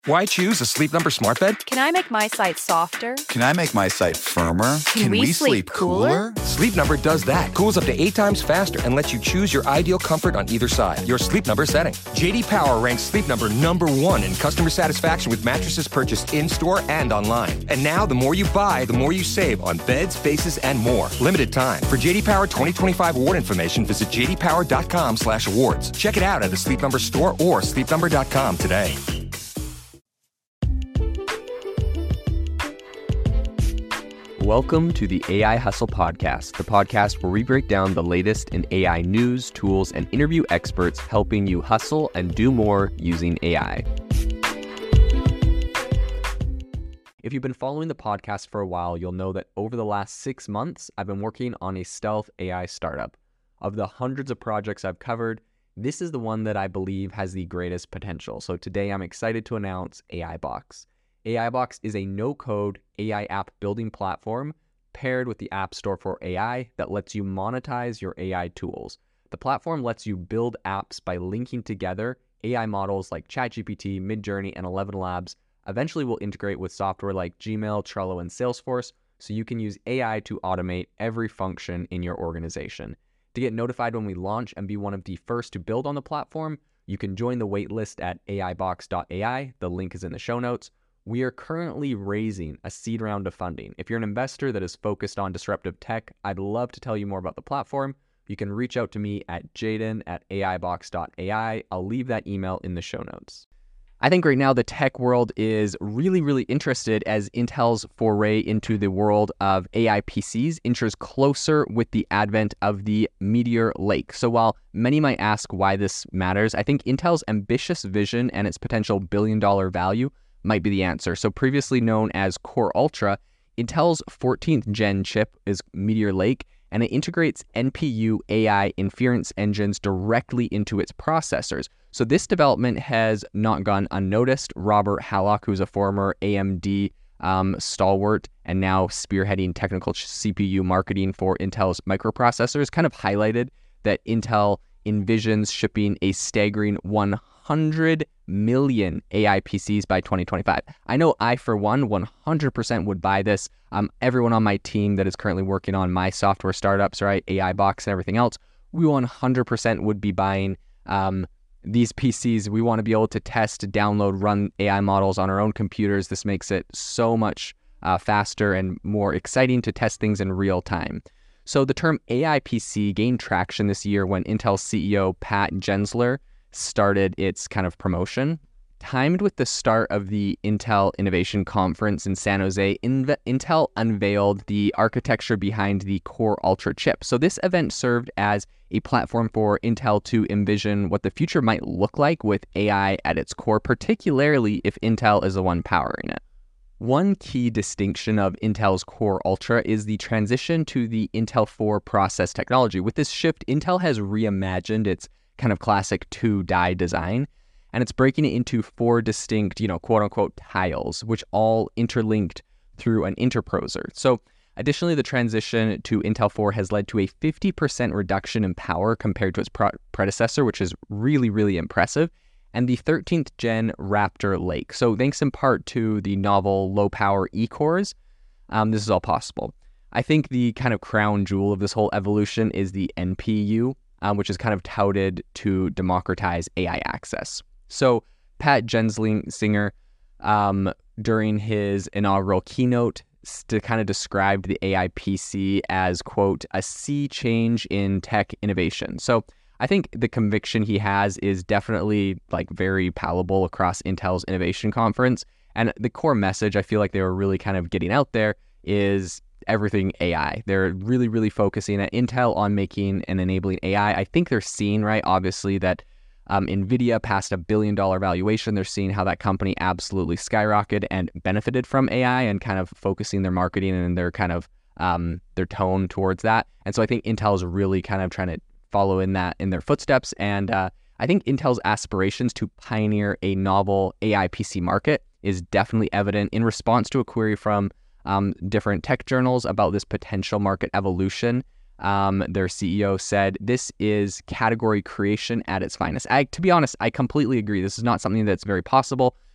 Why choose a Sleep Number smart bed? Can I make my site softer? Can I make my site firmer? Can we sleep cooler? Sleep Number does that. Cools up to 8 times faster and lets you choose your ideal comfort on either side. Your Sleep Number setting. JD Power ranks Sleep Number #1 in customer satisfaction with mattresses purchased in-store and online. And now, the more you buy, the more you save on beds, bases, and more. Limited time. For JD Power 2025 award information, visit jdpower.com/awards. Check it out at a Sleep Number store or sleepnumber.com today. Welcome to the AI Hustle Podcast, the podcast where we break down the latest in AI news, tools, and interview experts helping you hustle and do more using AI. If you've been following the podcast for a while, you'll know that over the last 6 months, I've been working on a stealth AI startup. Of the hundreds of projects I've covered, this is the one that I believe has the greatest potential. So today I'm excited to announce AIBox. AIBox is a no-code AI app building platform paired with the App Store for AI that lets you monetize your AI tools. The platform lets you build apps by linking together AI models like ChatGPT, Midjourney, and ElevenLabs. Eventually will integrate with software like Gmail, Trello, and Salesforce, so you can use AI to automate every function in your organization. To get notified when we launch and be one of the first to build on the platform, you can join the waitlist at aibox.ai. The link is in the show notes. We are currently raising a seed round of funding. If you're an investor that is focused on disruptive tech, I'd love to tell you more about the platform. You can reach out to me at jaden@aibox.ai. I'll leave that email in the show notes. I think right now the tech world is really interested as Intel's foray into the world of AI PCs inches closer with the advent of the Meteor Lake. So while many might ask why this matters, I think Intel's ambitious vision and its potential billion-dollar value might be the answer. So previously known as Core Ultra, Intel's 14th gen chip is Meteor Lake, and it integrates NPU AI inference engines directly into its processors. So this development has not gone unnoticed. Robert Hallock, who's a former AMD stalwart and now spearheading technical CPU marketing for Intel's microprocessors, kind of highlighted that Intel envisions shipping a staggering 100 million AI PCs by 2025. I know I, for one, 100% would buy this. Everyone on my team that is currently working on my software startups, right, AIBox and everything else, we 100% would be buying these PCs. We want to be able to test, download, run AI models on our own computers. This makes it so much faster and more exciting to test things in real time. So the term AI PC gained traction this year when Intel CEO Pat Gensler started its kind of promotion. Timed with the start of the Intel Innovation Conference in San Jose, Intel unveiled the architecture behind the Core Ultra chip. So this event served as a platform for Intel to envision what the future might look like with AI at its core, particularly if Intel is the one powering it. One key distinction of Intel's Core Ultra is the transition to the Intel 4 process technology. With this shift, Intel has reimagined its kind of classic 2-die design, and it's breaking it into 4 distinct, quote-unquote tiles, which all interlinked through an interposer. So additionally, the transition to Intel 4 has led to a 50% reduction in power compared to its predecessor, which is really impressive, and the 13th gen Raptor Lake. So thanks in part to the novel low-power E-cores, this is all possible. I think the kind of crown jewel of this whole evolution is the NPU, which is kind of touted to democratize AI access. So Pat Gensler, during his inaugural keynote, kind of described the AI PC as, quote, a sea change in tech innovation. So I think the conviction he has is definitely very palatable across Intel's innovation conference. And the core message I feel like they were really kind of getting out there is everything AI. They're really focusing at Intel on making and enabling AI. I think they're seeing, right, obviously that NVIDIA passed $1 billion valuation. They're seeing how that company absolutely skyrocketed and benefited from AI and kind of focusing their marketing and their kind of their tone towards that. And so I think Intel is really kind of trying to follow in their footsteps. And I think Intel's aspirations to pioneer a novel AI PC market is definitely evident in response to a query from different tech journals about this potential market evolution. Their CEO said, "This is category creation at its finest." To be honest, I completely agree. This is not something that's very possible,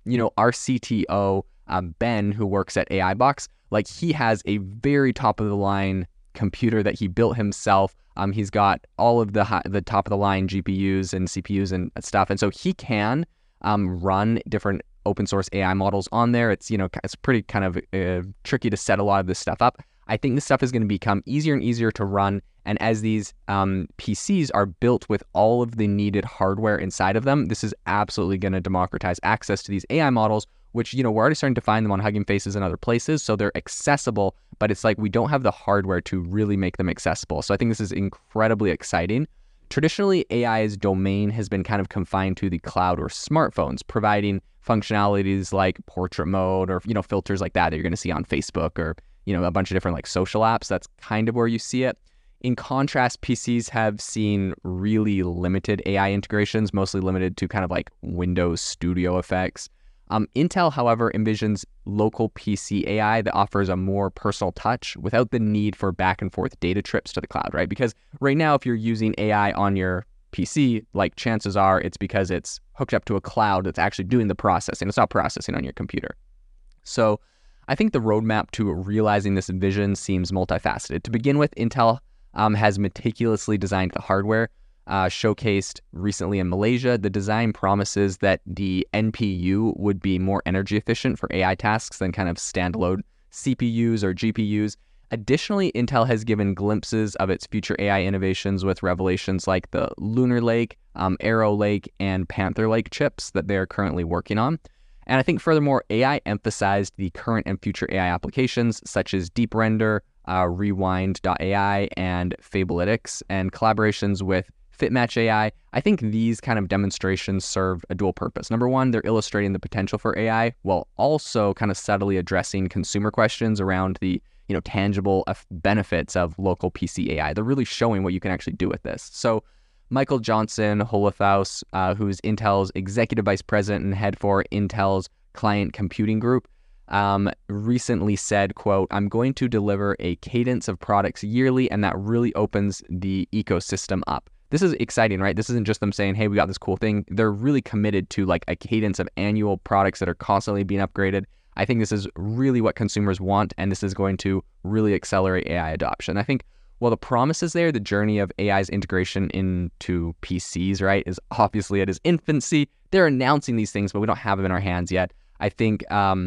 our CTO, Ben, who works at AIBox, like he has a very top of the line computer that he built himself. He's got all of the top of the line GPUs and CPUs and stuff. And so he can run different open source AI models on there. It's pretty kind of tricky to set a lot of this stuff up. I think this stuff is going to become easier and easier to run. And as these PCs are built with all of the needed hardware inside of them, this is absolutely going to democratize access to these AI models, which, we're already starting to find them on Hugging Faces and other places. So they're accessible, but it's like we don't have the hardware to really make them accessible. So I think this is incredibly exciting. Traditionally, AI's domain has been kind of confined to the cloud or smartphones, providing functionalities like portrait mode or, filters like that you're going to see on Facebook or, a bunch of different like social apps. That's kind of where you see it. In contrast, PCs have seen really limited AI integrations, mostly limited to kind of like Windows Studio effects. Intel, however, envisions local PC AI that offers a more personal touch without the need for back and forth data trips to the cloud, right? Because right now, if you're using AI on your PC, like chances are it's because it's hooked up to a cloud that's actually doing the processing. It's not processing on your computer. So I think the roadmap to realizing this vision seems multifaceted. To begin with, Intel has meticulously designed the hardware. Showcased recently in Malaysia, the design promises that the NPU would be more energy efficient for AI tasks than kind of standalone CPUs or GPUs. Additionally, Intel has given glimpses of its future AI innovations with revelations like the Lunar Lake, Arrow Lake, and Panther Lake chips that they are currently working on. And I think furthermore, AI emphasized the current and future AI applications such as Deep Render, Rewind.ai, and Fabletics, and collaborations with FitMatch AI. I think these kind of demonstrations serve a dual purpose. Number one, they're illustrating the potential for AI while also kind of subtly addressing consumer questions around the tangible benefits of local PC AI. They're really showing what you can actually do with this. So Michael Johnson Holofaus, who's Intel's executive vice president and head for Intel's client computing group, recently said, quote, "I'm going to deliver a cadence of products yearly, and that really opens the ecosystem up." This is exciting, right? This isn't just them saying, hey, we got this cool thing. They're really committed to like a cadence of annual products that are constantly being upgraded. I think this is really what consumers want, and this is going to really accelerate AI adoption. I think while the promise is there, the journey of AI's integration into PCs, right, is obviously at its infancy. They're announcing these things, but we don't have them in our hands yet. I think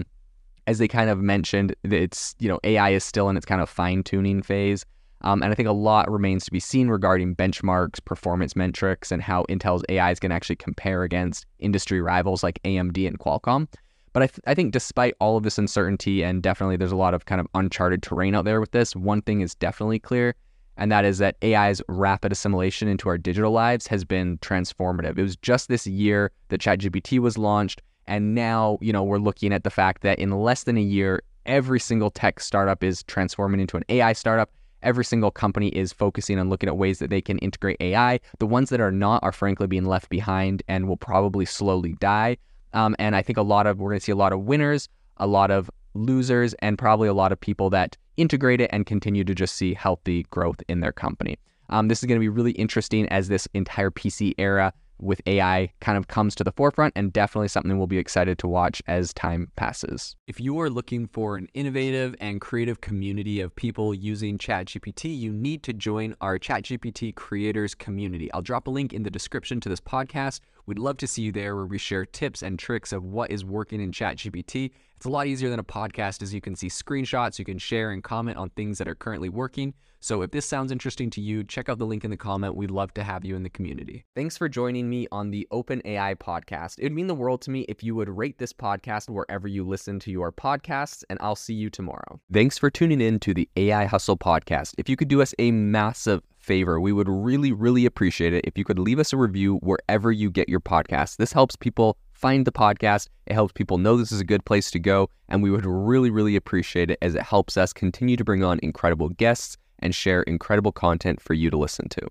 as they kind of mentioned, it's, AI is still in its kind of fine-tuning phase. And I think a lot remains to be seen regarding benchmarks, performance metrics, and how Intel's AI is going to actually compare against industry rivals like AMD and Qualcomm. But I think despite all of this uncertainty, and definitely there's a lot of kind of uncharted terrain out there with this, one thing is definitely clear, and that is that AI's rapid assimilation into our digital lives has been transformative. It was just this year that ChatGPT was launched, and now, we're looking at the fact that in less than a year, every single tech startup is transforming into an AI startup. Every single company is focusing on looking at ways that they can integrate AI. The ones that are not are frankly being left behind and will probably slowly die. And I think we're going to see a lot of winners, a lot of losers, and probably a lot of people that integrate it and continue to just see healthy growth in their company. This is going to be really interesting as this entire PC era with AI kind of comes to the forefront, and definitely something we'll be excited to watch as time passes. If you are looking for an innovative and creative community of people using ChatGPT, you need to join our ChatGPT creators community. I'll drop a link in the description to this podcast. We'd love to see you there, where we share tips and tricks of what is working in ChatGPT. It's a lot easier than a podcast, as you can see screenshots, you can share and comment on things that are currently working. So if this sounds interesting to you, check out the link in the comment. We'd love to have you in the community. Thanks for joining me on the OpenAI podcast. It would mean the world to me if you would rate this podcast wherever you listen to your podcasts, and I'll see you tomorrow. Thanks for tuning in to the AI Hustle podcast. If you could do us a massive favor, we would really, really appreciate it if you could leave us a review wherever you get your podcasts. This helps people find the podcast. It helps people know this is a good place to go, and we would really, really appreciate it, as it helps us continue to bring on incredible guests and share incredible content for you to listen to.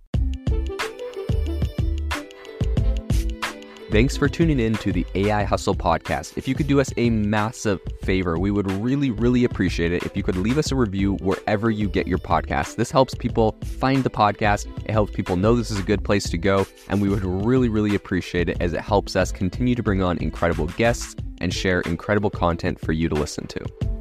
Thanks for tuning in to the AI Hustle podcast. If you could do us a massive favor, we would really, really appreciate it if you could leave us a review wherever you get your podcasts. This helps people find the podcast. It helps people know this is a good place to go, and we would really, really appreciate it, as it helps us continue to bring on incredible guests and share incredible content for you to listen to.